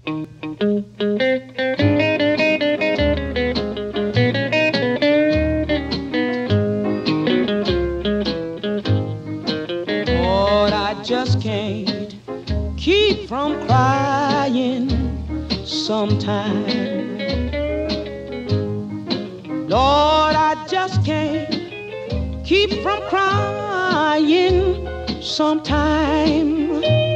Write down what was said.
Lord, I just can't keep from crying sometime. Lord, I just can't keep from crying sometime.